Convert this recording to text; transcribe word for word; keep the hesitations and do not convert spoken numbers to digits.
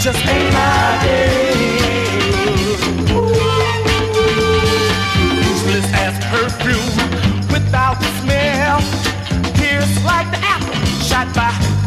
just ain't my day. Useless as perfume without smell, pierced like the apple shot by